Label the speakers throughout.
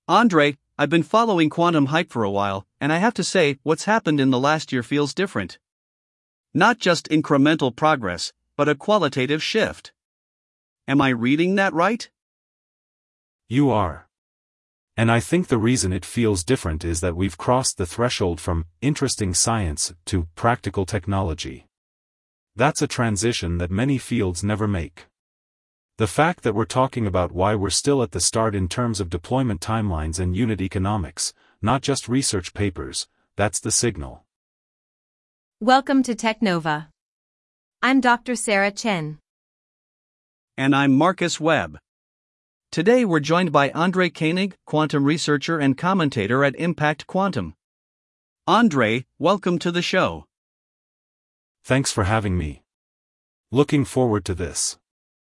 Speaker 1: Andre, I've been following quantum hype for a while, and I have to say, what's happened in the last year feels different. Not just incremental progress, but a qualitative shift. Am I reading that right?
Speaker 2: You are. And I think the reason it feels different is that we've crossed the threshold from interesting science to practical technology. That's a transition that many fields never make. The fact that we're talking about why we're still at the start in terms of deployment timelines and unit economics, not just research papers, that's the signal.
Speaker 3: Welcome to Technova. I'm Dr. Sarah Chen.
Speaker 1: And I'm Marcus Webb. Today we're joined by Andre Koenig, quantum researcher and commentator at Impact Quantum. Andre, welcome to the show.
Speaker 2: Thanks for having me. Looking forward to this.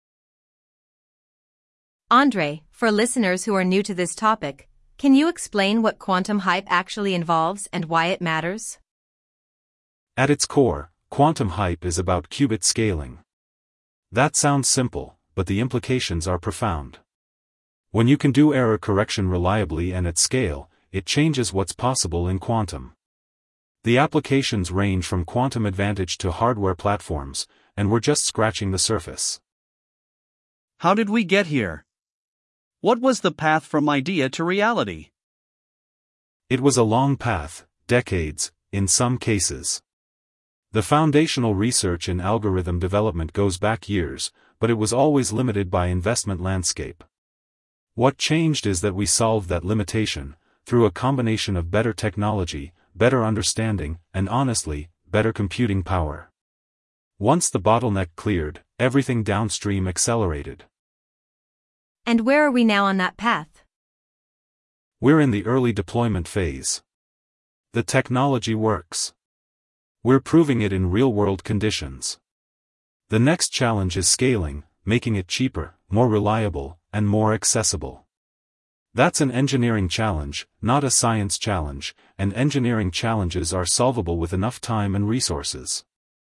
Speaker 3: Andre, for listeners who are new to this topic, can you explain what quantum hype actually involves and why it matters?
Speaker 2: At its core, quantum hype is about qubit scaling. That sounds simple, but the implications are profound. When you can do error correction reliably and at scale, it changes what's possible in quantum. The applications range from quantum advantage to hardware platforms, and we're just scratching the surface.
Speaker 1: How did we get here? What was the path from idea to reality?
Speaker 2: It was a long path, decades, in some cases. The foundational research in algorithm development goes back years, but it was always limited by investment landscape. What changed is that we solved that limitation, through a combination of better technology, better understanding, and honestly, better computing power. Once the bottleneck cleared, everything downstream accelerated.
Speaker 3: And where are we now on that path?
Speaker 2: We're in the early deployment phase. The technology works. We're proving it in real-world conditions. The next challenge is scaling, making it cheaper, more reliable, and more accessible. That's an engineering challenge, not a science challenge, and engineering challenges are solvable with enough time and resources.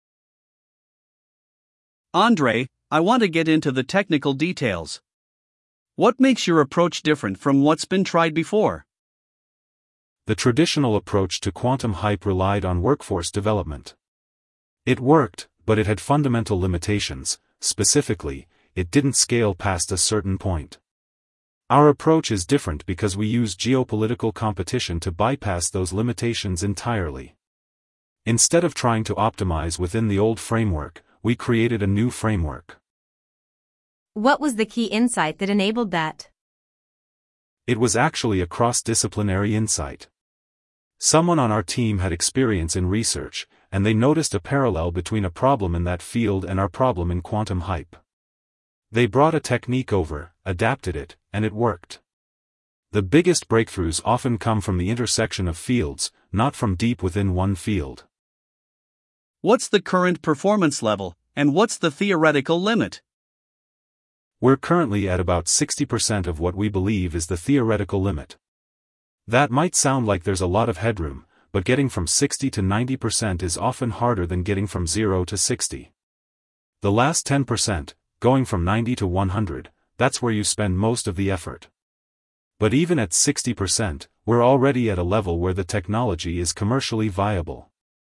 Speaker 1: Andre, I want to get into the technical details. What makes your approach different from what's been tried before?
Speaker 2: The traditional approach to quantum hype relied on workforce development. It worked, but it had fundamental limitations. Specifically, it didn't scale past a certain point. Our approach is different because we use geopolitical competition to bypass those limitations entirely. Instead of trying to optimize within the old framework, we created a new framework.
Speaker 3: What was the key insight that enabled that?
Speaker 2: It was actually a cross-disciplinary insight. Someone on our team had experience in research, and they noticed a parallel between a problem in that field and our problem in quantum hype. They brought a technique over, adapted it, and it worked. The biggest breakthroughs often come from the intersection of fields, not from deep within one field.
Speaker 1: What's the current performance level, and what's the theoretical limit?
Speaker 2: We're currently at about 60% of what we believe is the theoretical limit. That might sound like there's a lot of headroom, but getting from 60 to 90% is often harder than getting from 0 to 60. The last 10%, going from 90 to 100, that's where you spend most of the effort. But even at 60%, we're already at a level where the technology is commercially viable.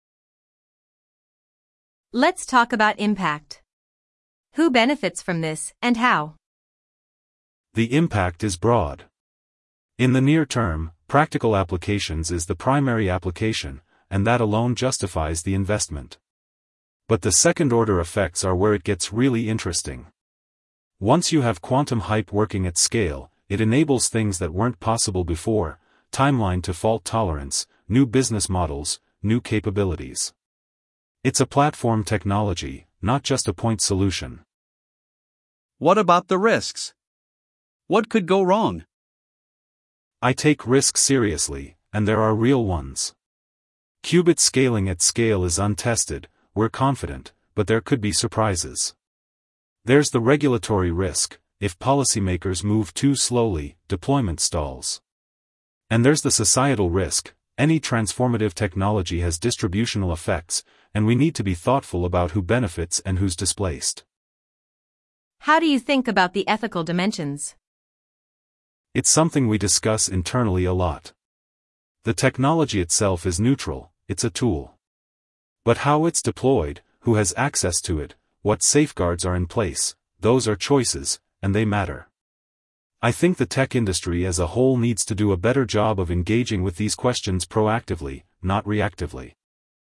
Speaker 3: Let's talk about impact. Who benefits from this, and how?
Speaker 2: The impact is broad. In the near term, practical applications is the primary application, and that alone justifies the investment. But the second-order effects are where it gets really interesting. Once you have quantum hype working at scale, it enables things that weren't possible before: timeline to fault tolerance, new business models, new capabilities. It's a platform technology, not just a point solution.
Speaker 1: What about the risks? What could go wrong?
Speaker 2: I take risks seriously, and there are real ones. Qubit scaling at scale is untested, we're confident, but there could be surprises. There's the regulatory risk: if policymakers move too slowly, deployment stalls. And there's the societal risk: any transformative technology has distributional effects, and we need to be thoughtful about who benefits and who's displaced.
Speaker 3: How do you think about the ethical dimensions?
Speaker 2: It's something we discuss internally a lot. The technology itself is neutral, it's a tool. But how it's deployed, who has access to it, what safeguards are in place, those are choices, and they matter. I think the tech industry as a whole needs to do a better job of engaging with these questions proactively, not reactively.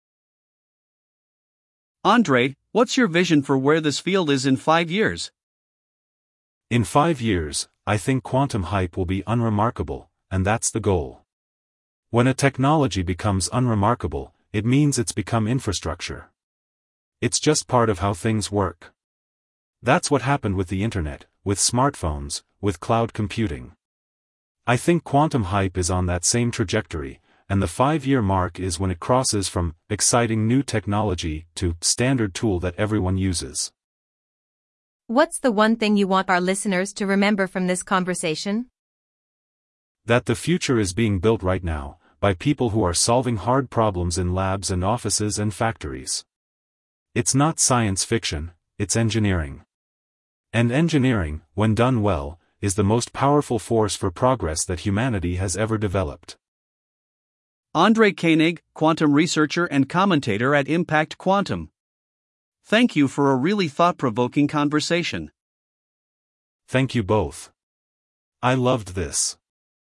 Speaker 1: Andre, what's your vision for where this field is in 5 years?
Speaker 2: In 5 years, I think quantum hype will be unremarkable, and that's the goal. When a technology becomes unremarkable, it means it's become infrastructure. It's just part of how things work. That's what happened with the internet, with smartphones, with cloud computing. I think quantum hype is on that same trajectory, and the 5-year mark is when it crosses from exciting new technology to standard tool that everyone uses.
Speaker 3: What's the one thing you want our listeners to remember from this conversation?
Speaker 2: That the future is being built right now, by people who are solving hard problems in labs and offices and factories. It's not science fiction, it's engineering. And engineering, when done well, is the most powerful force for progress that humanity has ever developed.
Speaker 1: Andre Koenig, quantum researcher and commentator at Impact Quantum. Thank you for a really thought-provoking conversation.
Speaker 2: Thank you both. I loved this.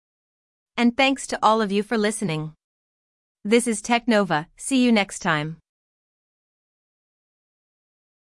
Speaker 3: And thanks to all of you for listening. This is Technova. See you next time.